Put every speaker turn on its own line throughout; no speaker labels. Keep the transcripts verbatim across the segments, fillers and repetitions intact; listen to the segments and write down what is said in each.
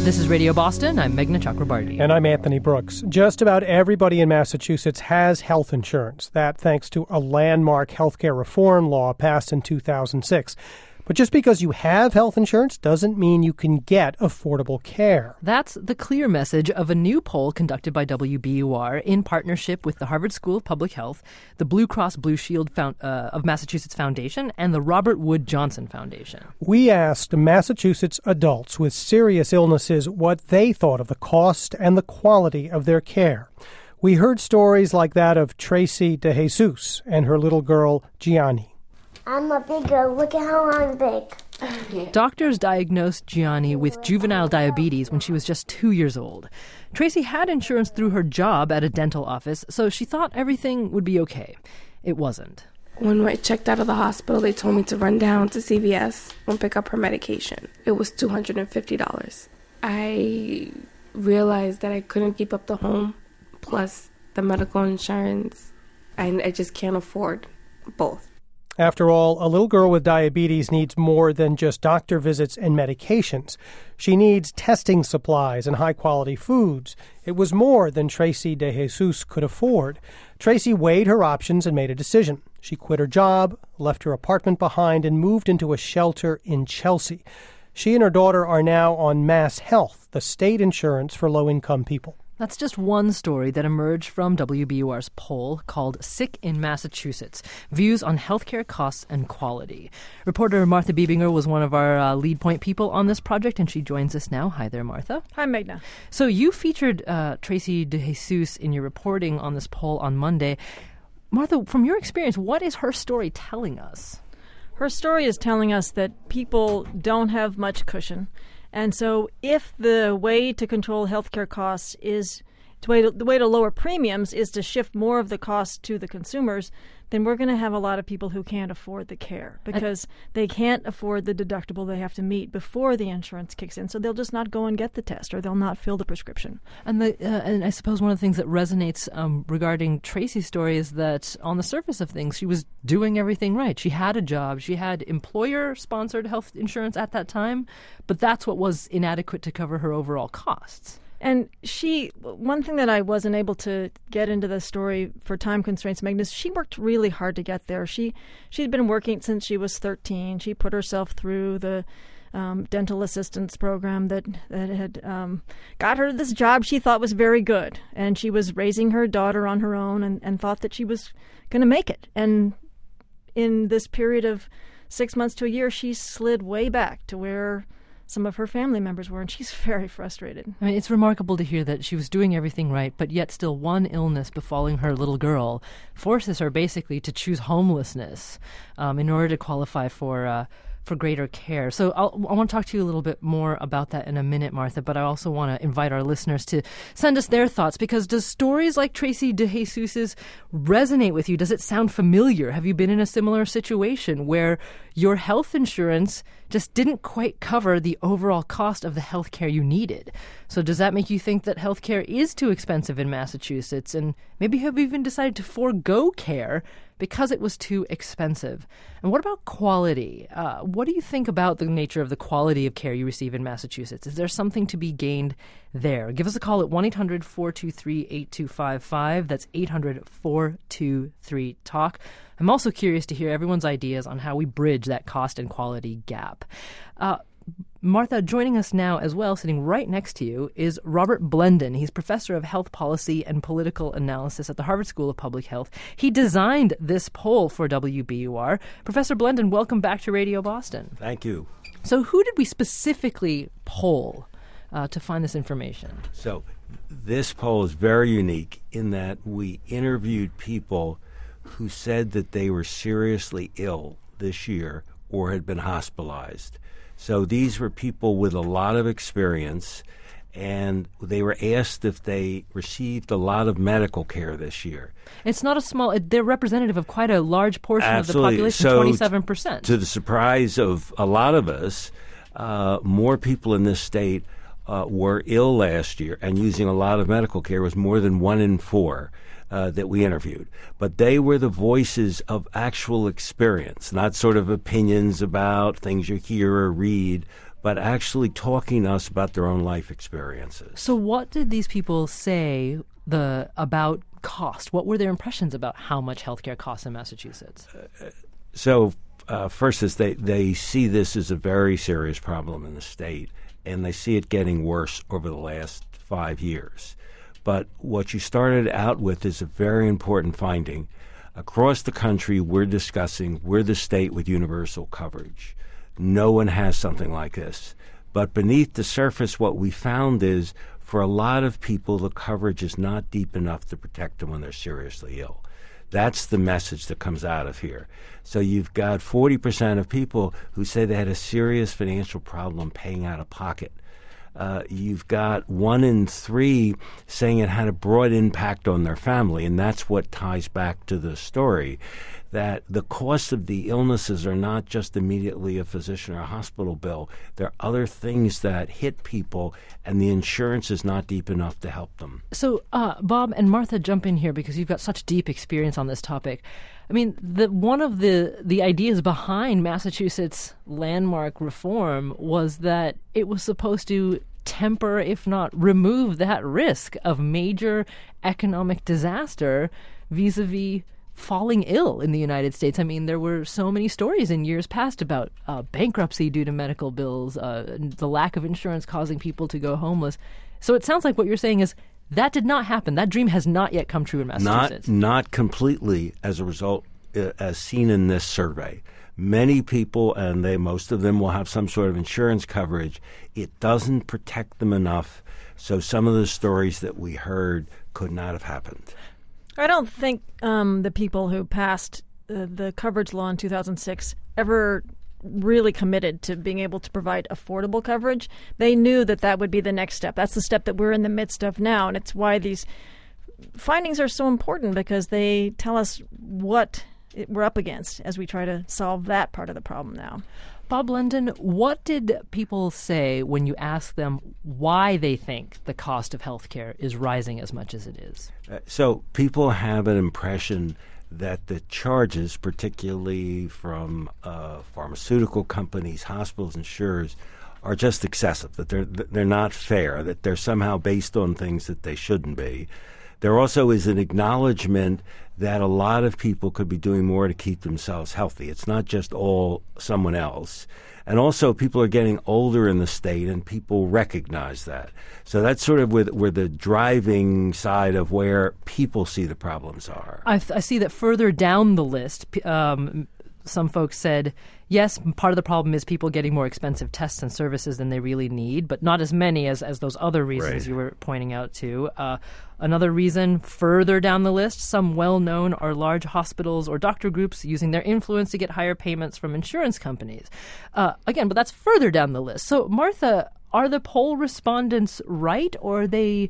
This is Radio Boston. I'm Meghna Chakrabarty.
And I'm Anthony Brooks. Just about everybody in Massachusetts has health insurance. That thanks to a landmark healthcare reform law passed in two thousand six. But just because you have health insurance doesn't mean you can get affordable care.
That's the clear message of a new poll conducted by W B U R in partnership with the Harvard School of Public Health, the Blue Cross Blue Shield Found, uh, of Massachusetts Foundation, and the Robert Wood Johnson Foundation.
We asked Massachusetts adults with serious illnesses what they thought of the cost and the quality of their care. We heard stories like that of Tracy DeJesus and her little girl, Gianni.
I'm a big girl. Look at how I'm big.
Doctors diagnosed Gianni with juvenile diabetes when she was just two years old. Tracy had insurance through her job at a dental office, so she thought everything would be okay. It wasn't.
When I checked out of the hospital, they told me to run down to C V S and pick up her medication. It was two hundred fifty dollars. I realized that I couldn't keep up the home, plus the medical insurance. I, I just can't afford both.
After all, a little girl with diabetes needs more than just doctor visits and medications. She needs testing supplies and high-quality foods. It was more than Tracy DeJesus could afford. Tracy weighed her options and made a decision. She quit her job, left her apartment behind, and moved into a shelter in Chelsea. She and her daughter are now on Mass Health, the state insurance for low-income people.
That's just one story that emerged from W B U R's poll called Sick in Massachusetts, Views on Healthcare Costs and Quality. Reporter Martha Biebinger was one of our uh, lead point people on this project, and she joins us now. Hi there, Martha.
Hi, Meghna.
So you featured uh, Tracy DeJesus in your reporting on this poll on Monday. Martha, from your experience, what is her story telling us?
Her story is telling us that people don't have much cushion. And so if the way to control healthcare costs is, the way to, the way to lower premiums is to shift more of the cost to the consumers, then we're going to have a lot of people who can't afford the care because they can't afford the deductible they have to meet before the insurance kicks in. So they'll just not go and get the test, or they'll not fill the prescription.
And the uh, and I suppose one of the things that resonates um, regarding Tracy's story is that on the surface of things, she was doing everything right. She had a job. She had employer-sponsored health insurance at that time, but that's what was inadequate to cover her overall costs.
And she, one thing that I wasn't able to get into the story for time constraints, Meghna, she worked really hard to get there. She, she'd been working since she was thirteen. She put herself through the um, dental assistance program that, that had um, got her this job she thought was very good. And she was raising her daughter on her own and, and thought that she was going to make it. And in this period of six months to a year, she slid way back to where some of her family members were, and she's very frustrated.
I mean, it's remarkable to hear that she was doing everything right, but yet still one illness befalling her little girl forces her basically to choose homelessness um, in order to qualify for uh, for greater care. So I'll, I want to talk to you a little bit more about that in a minute, Martha, but I also want to invite our listeners to send us their thoughts, because does stories like Tracy DeJesus's resonate with you? Does it sound familiar? Have you been in a similar situation where your health insurance just didn't quite cover the overall cost of the health care you needed? So does that make you think that health care is too expensive in Massachusetts, and maybe have even decided to forego care because it was too expensive? And what about quality? Uh, what do you think about the nature of the quality of care you receive in Massachusetts? Is there something to be gained there? Give us a call at one eight hundred four two three eight two five five. That's eight hundred four two three talk. I'm also curious to hear everyone's ideas on how we bridge that cost and quality gap. Uh, Martha, joining us now as well, sitting right next to you, is Robert Blendon. He's professor of health policy and political analysis at the Harvard School of Public Health. He designed this poll for W B U R. Professor Blendon, welcome back to Radio Boston.
Thank you.
So who did we specifically poll uh, to find this information?
So this poll is very unique in that we interviewed people who said that they were seriously ill this year or had been hospitalized. So these were people with a lot of experience, and they were asked if they received a lot of medical care this year.
It's not a small, they're representative of quite a large portion
Absolutely.
of the population,
so
twenty-seven percent.
To the surprise of a lot of us, uh, more people in this state uh, were ill last year, and using a lot of medical care was more than one in four. Uh, that we interviewed. But they were the voices of actual experience, not sort of opinions about things you hear or read, but actually talking to us about their own life experiences.
So what did these people say the about cost? What were their impressions about how much healthcare costs in Massachusetts?
Uh, so uh, first is they, they see this as a very serious problem in the state, and they see it getting worse over the last five years. But what you started out with is a very important finding. Across the country, we're discussing, we're the state with universal coverage. No one has something like this. But beneath the surface, what we found is for a lot of people, the coverage is not deep enough to protect them when they're seriously ill. That's the message that comes out of here. So you've got forty percent of people who say they had a serious financial problem paying out of pocket. Uh, you've got one in three saying it had a broad impact on their family, and that's what ties back to the story, that the cost of the illnesses are not just immediately a physician or a hospital bill. There are other things that hit people, and the insurance is not deep enough to help them.
So, uh, Bob and Martha, jump in here because you've got such deep experience on this topic. I mean, the, one of the, the ideas behind Massachusetts landmark reform was that it was supposed to temper, if not remove, that risk of major economic disaster vis-a-vis falling ill in the United States. I mean, there were so many stories in years past about uh, bankruptcy due to medical bills, uh, the lack of insurance causing people to go homeless. So it sounds like what you're saying is that did not happen. That dream has not yet come true in Massachusetts.
Not, not completely as a result, uh, as seen in this survey. Many people, and they most of them will have some sort of insurance coverage. It doesn't protect them enough, so some of the stories that we heard could not have happened.
I don't think um, the people who passed uh, the coverage law in two thousand six ever really committed to being able to provide affordable coverage. They knew that that would be the next step. That's the step that we're in the midst of now, and it's why these findings are so important, because they tell us what we're up against as we try to solve that part of the problem now.
Bob London, what did people say when you asked them why they think the cost of healthcare is rising as much as it is?
Uh, so people have an impression that the charges, particularly from uh, pharmaceutical companies, hospitals, insurers, are just excessive, that they're they're not fair, that they're somehow based on things that they shouldn't be. There also is an acknowledgement that a lot of people could be doing more to keep themselves healthy. It's not just all someone else. And also people are getting older in the state, and people recognize that. So that's sort of where, where the driving side of where people see the problems are.
I, I see that further down the list, um, some folks said, yes, part of the problem is people getting more expensive tests and services than they really need, but not as many as, as those other reasons
Right.
you were pointing out to. Uh, another reason further down the list, some well-known are large hospitals or doctor groups using their influence to get higher payments from insurance companies. Uh, again, but that's further down the list. So, Martha, are the poll respondents right, or are they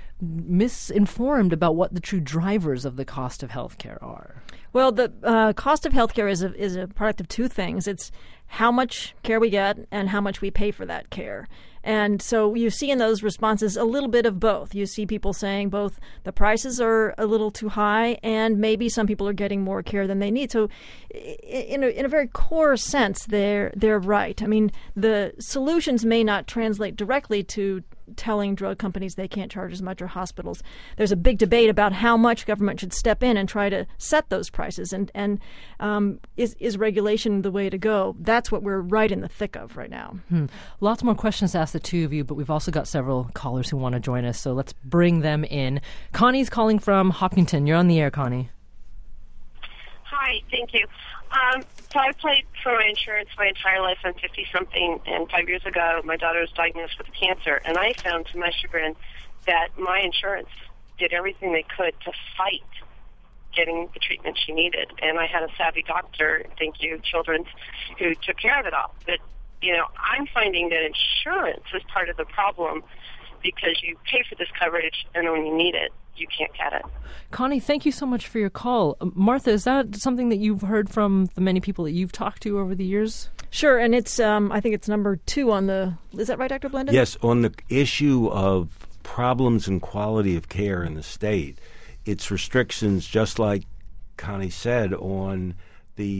misinformed about what the true drivers of the cost of healthcare are?
Well, the uh, cost of healthcare is a is a product of two things. It's how much care we get and how much we pay for that care. And so you see in those responses a little bit of both. You see people saying both the prices are a little too high and maybe some people are getting more care than they need. So in a, in a very core sense, they're, they're right. I mean, the solutions may not translate directly to telling drug companies they can't charge as much, or hospitals. There's a big debate about how much government should step in and try to set those prices. And, and um, is, is regulation the way to go? That's what we're right in the thick of right now.
Hmm. Lots more questions to ask the two of you, but we've also got several callers who want to join us, so let's bring them in. Connie's calling from Hopkinton. You're on the air, Connie.
Hi, thank you. Um, so I played for my insurance my entire life. I'm fifty-something, and five years ago, my daughter was diagnosed with cancer, and I found, to my chagrin, that my insurance did everything they could to fight getting the treatment she needed. And I had a savvy doctor, thank you, Children's, who took care of it all. But, you know, I'm finding that insurance is part of the problem, because you pay for this coverage, and when you need it, you can't get it.
Connie, thank you so much for your call. Uh, Martha, is that something that you've heard from the many people that you've talked to over the years?
Sure, and it's um, I think it's number two on the, is that right, Doctor Blendon?
Yes, on the issue of problems and quality of care in the state, it's restrictions, just like Connie said, on the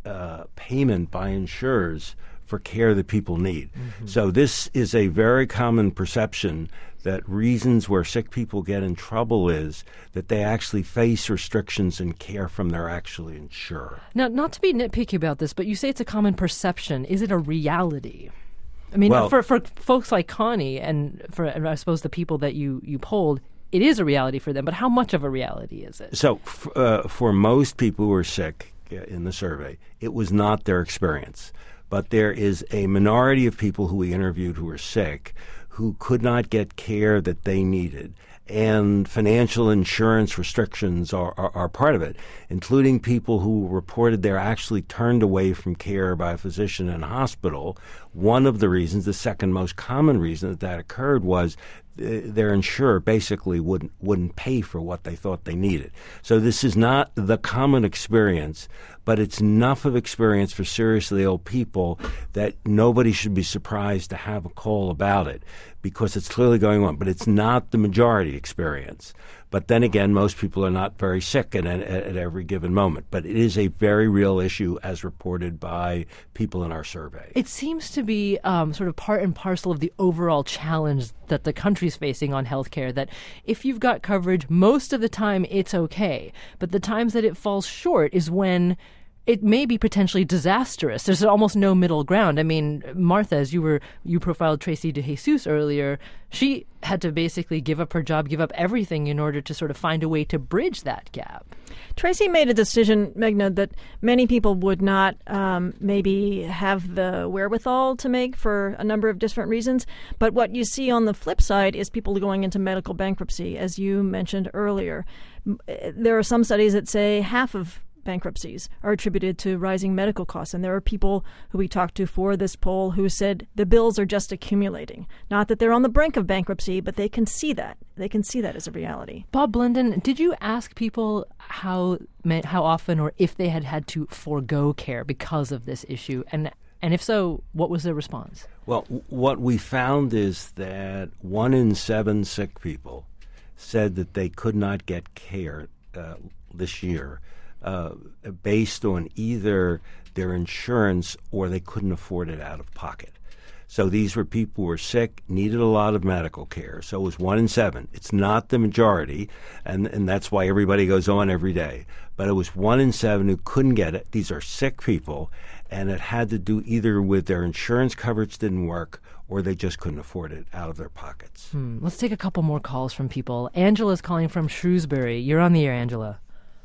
uh, payment by insurers for care that people need. Mm-hmm. So this is a very common perception that reasons where sick people get in trouble is that they actually face restrictions in care from their actually insurer.
Now, not to be nitpicky about this, but you say it's a common perception. Is it a reality? I mean,
well,
for, for folks like Connie and for and I suppose the people that you, you polled, it is a reality for them, but how much of a reality is it?
So f- uh, for most people who are sick uh, in the survey, it was not their experience. But there is a minority of people who we interviewed who were sick who could not get care that they needed. And financial insurance restrictions are, are, are part of it, including people who reported they're actually turned away from care by a physician in a hospital. One of the reasons, the second most common reason that that occurred was their insurer basically wouldn't wouldn't pay for what they thought they needed. So this is not the common experience, but it's enough of experience for seriously ill people that nobody should be surprised to have a call about it because it's clearly going on. But it's not the majority experience. But then again, most people are not very sick at, at, at every given moment. But it is a very real issue as reported by people in our survey.
It seems to be um, sort of part and parcel of the overall challenge that the country's facing on healthcare, that if you've got coverage, most of the time it's okay. But the times that it falls short is when it may be potentially disastrous. There's almost no middle ground. I mean, Martha, as you were you profiled Tracy DeJesus earlier, she had to basically give up her job, give up everything in order to sort of find a way to bridge that gap.
Tracy made a decision, Meghna, that many people would not um, maybe have the wherewithal to make for a number of different reasons. But what you see on the flip side is people going into medical bankruptcy, as you mentioned earlier. There are some studies that say half of bankruptcies are attributed to rising medical costs. And there are people who we talked to for this poll who said the bills are just accumulating. Not that they're on the brink of bankruptcy, but they can see that. They can see that as a reality.
Bob Blendon, did you ask people how how often or if they had had to forego care because of this issue? And and if so, what was their response?
Well, w- what we found is that one in seven sick people said that they could not get care uh, this year Uh, based on either their insurance or they couldn't afford it out of pocket. So these were people who were sick, needed a lot of medical care. So it was one in seven. It's not the majority, and, and that's why everybody goes on every day. But it was one in seven who couldn't get it. These are sick people, and it had to do either with their insurance coverage didn't work or they just couldn't afford it out of their pockets.
Hmm. Let's take a couple more calls from people. Angela's calling from Shrewsbury. You're on the air, Angela.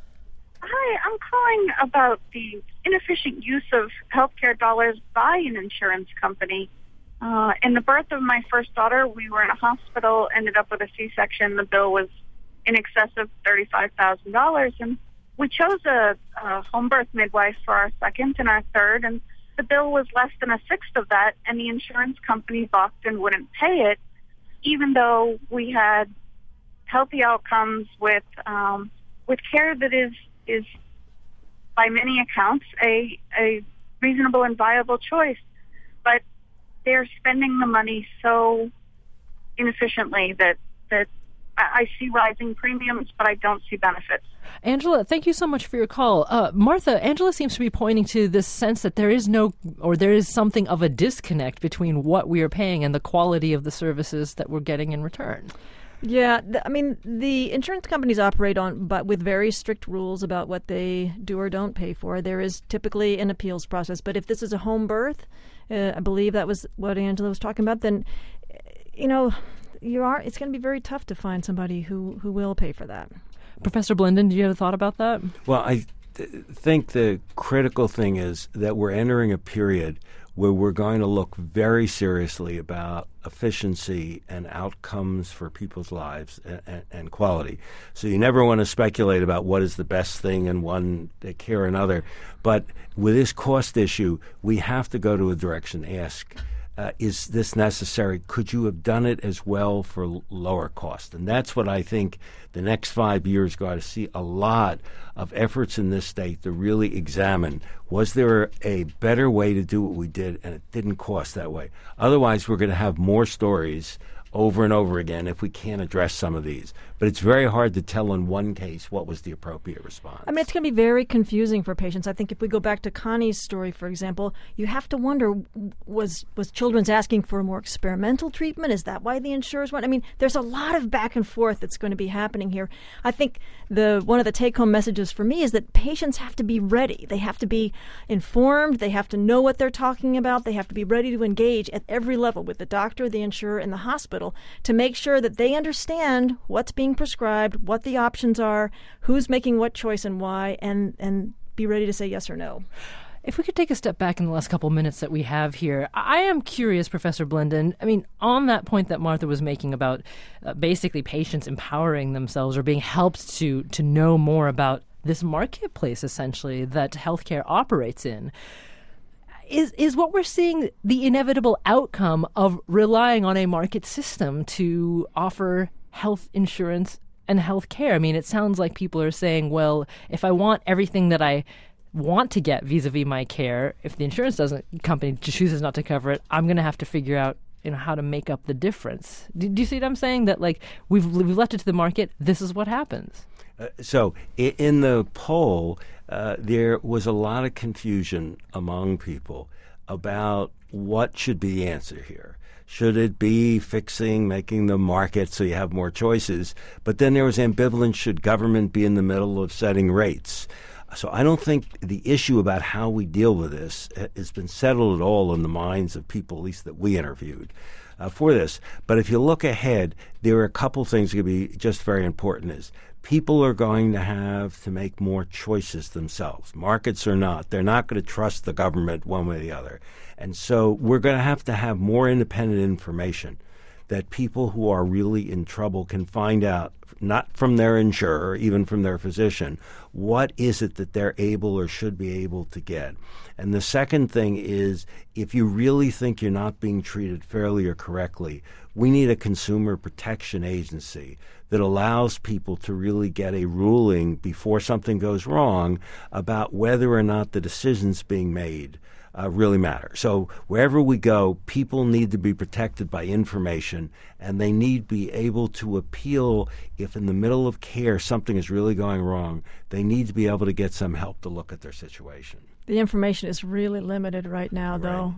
Hi, I'm calling about the inefficient use of healthcare dollars by an insurance company. Uh, in the birth of my first daughter, we were in a hospital, ended up with a C-section. The bill was in excess of thirty-five thousand dollars, and we chose a, a home birth midwife for our second and our third, and the bill was less than a sixth of that, and the insurance company balked and wouldn't pay it, even though we had healthy outcomes with um, with care that is is, by many accounts, a, a reasonable and viable choice. But they're spending the money so inefficiently that, that I see rising premiums, but I don't see benefits.
Angela, thank you so much for your call. Uh, Martha, Angela seems to be pointing to this sense that there is no, or there is something of a disconnect between what we are paying and the quality of the services that we're getting in return.
Yeah, th- I mean, the insurance companies operate on, but with very strict rules about what they do or don't pay for. There is typically an appeals process, but if this is a home birth, uh, I believe that was what Angela was talking about, then, you know, you are. It's going to be very tough to find somebody who, who will pay for that.
Professor Blendon, do you have a thought about that?
Well, I th- think the critical thing is that we're entering a period where we're going to look very seriously about efficiency and outcomes for people's lives and, and, and quality. So you never want to speculate about what is the best thing in one care or another. But with this cost issue, we have to go to a direction, ask, uh, is this necessary? Could you have done it as well for l- lower cost? And that's what I think the next five years got to see a lot of efforts in this state to really examine, was there a better way to do what we did and it didn't cost that way? Otherwise, we're going to have more stories over and over again if we can't address some of these. But it's very hard to tell in one case what was the appropriate response.
I mean, it's going to be very confusing for patients. I think if we go back to Connie's story, for example, you have to wonder, was was Children's asking for a more experimental treatment? Is that why the insurers want? I mean, there's a lot of back and forth that's going to be happening here. I think the one of the take-home messages for me is that patients have to be ready. They have to be informed. They have to know what they're talking about. They have to be ready to engage at every level with the doctor, the insurer, and the hospital to make sure that they understand what's being prescribed, what the options are, who's making what choice and why, and, and be ready to say yes or no.
If we could take a step back in the last couple minutes that we have here, I am curious, Professor Blinden, I mean, on that point that Martha was making about uh, basically patients empowering themselves or being helped to to know more about this marketplace, essentially, that healthcare operates in. Is is what we're seeing the inevitable outcome of relying on a market system to offer health insurance and health care? I mean, it sounds like people are saying, well, if I want everything that I want to get vis-a-vis my care, if the insurance doesn't company chooses not to cover it, I'm going to have to figure out, you know, how to make up the difference. Do, do you see what I'm saying? That like we've we've left it to the market. This is what happens.
Uh, so I- in the poll, uh, there was a lot of confusion among people about what should be the answer here. Should it be fixing, making the market so you have more choices? But then there was ambivalence. Should government be in the middle of setting rates? So I don't think the issue about how we deal with this has been settled at all in the minds of people, at least that we interviewed, uh, for this. But if you look ahead, there are a couple things that could be just very important. Is people are going to have to make more choices themselves. Markets or not, they're not going to trust the government one way or the other. And so we're going to have to have more independent information that people who are really in trouble can find out, not from their insurer, even from their physician, what is it that they're able or should be able to get. And the second thing is, if you really think you're not being treated fairly or correctly, we need a consumer protection agency that allows people to really get a ruling before something goes wrong about whether or not the decisions being made Uh, really matter. So wherever we go, people need to be protected by information, and they need to be able to appeal if in the middle of care something is really going wrong. They need to be able to get some help to look at their situation.
The information is really limited right now,
Right.
though.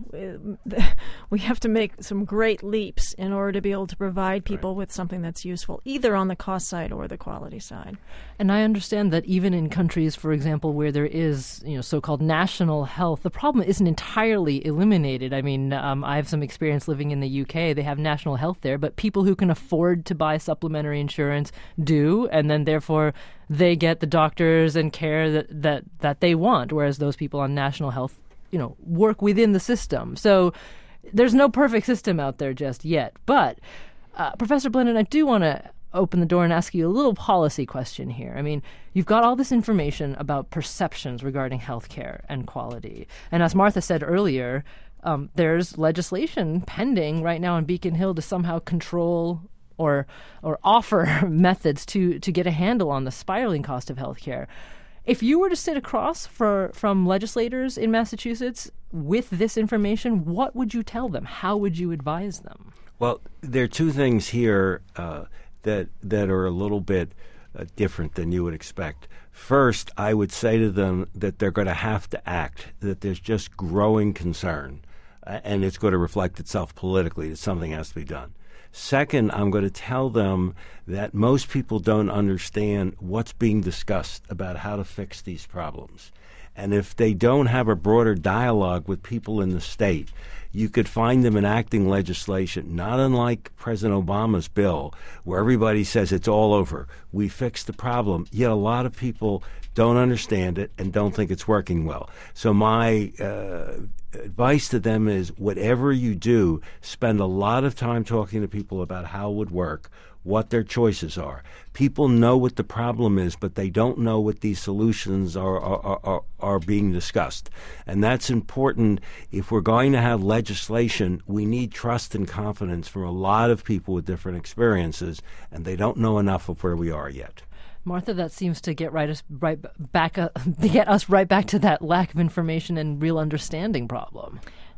We have to make some great leaps in order to be able to provide people
Right.
with something that's useful, either on the cost side or the quality side.
And I understand that even in countries, for example, where there is, you know, so-called national health, the problem isn't entirely eliminated. I mean, um, I have some experience living in the U K. They have national health there, but people who can afford to buy supplementary insurance do, and then therefore they get the doctors and care that, that, that they want, whereas those people on national health, you know, work within the system. So there's no perfect system out there just yet. But, uh, Professor Blinden, I do want to open the door and ask you a little policy question here. I mean, you've got all this information about perceptions regarding healthcare and quality. And as Martha said earlier, um, there's legislation pending right now in Beacon Hill to somehow control or or offer methods to, to get a handle on the spiraling cost of healthcare. If you were to sit across for, from legislators in Massachusetts with this information, what would you tell them? How would you advise them?
Well, there are two things here uh, that that are a little bit uh, different than you would expect. First, I would say to them that they're going to have to act, that there's just growing concern, uh, and it's going to reflect itself politically that something has to be done. Second, I'm going to tell them that most people don't understand what's being discussed about how to fix these problems. And if they don't have a broader dialogue with people in the state, you could find them enacting legislation, not unlike President Obama's bill, where everybody says it's all over. We fixed the problem. Yet a lot of people don't understand it and don't think it's working well. So my uh, advice to them is, whatever you do, spend a lot of time talking to people about how it would work, what their choices are. People know what the problem is, but they don't know what these solutions are are, are, are being discussed. And that's important. If we're going to have legislation, we need trust and confidence from a lot of people with different experiences, and they don't know enough of where we are yet.
Martha, that seems to get right us right back uh, to get us right back to that lack of information and real understanding problem.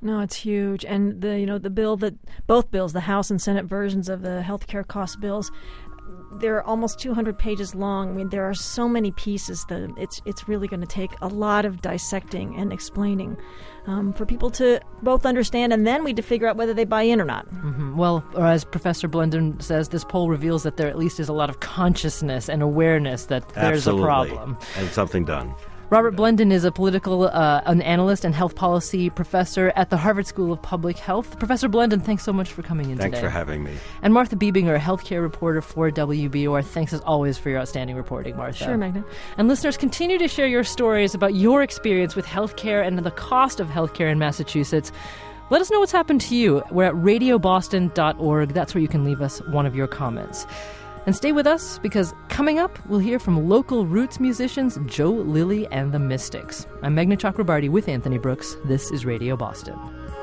No, it's huge. And the you know the bill that both bills, the House and Senate versions of the healthcare cost bills, they're almost two hundred pages long. I mean, there are so many pieces that it's it's really going to take a lot of dissecting and explaining um, for people to both understand, and then we to figure out whether they buy in or not.
Mm-hmm. Well, or as Professor Blendon says, this poll reveals that there at least is a lot of consciousness and awareness that there's
Absolutely.
a problem.
And something done.
Robert Blendon is a political uh, an analyst and health policy professor at the Harvard School of Public Health. Professor Blendon, thanks so much for coming in
Thanks
today.
for having me.
And Martha Biebinger, a healthcare reporter for W B O R. Thanks as always for your outstanding reporting, Martha.
Sure, Magna.
And listeners, continue to share your stories about your experience with healthcare and the cost of healthcare in Massachusetts. Let us know what's happened to you. We're at radio boston dot org. That's where you can leave us one of your comments. And stay with us, because coming up, we'll hear from local roots musicians Joe Lilly and the Mystics. I'm Meghna Chakrabarty with Anthony Brooks. This is Radio Boston.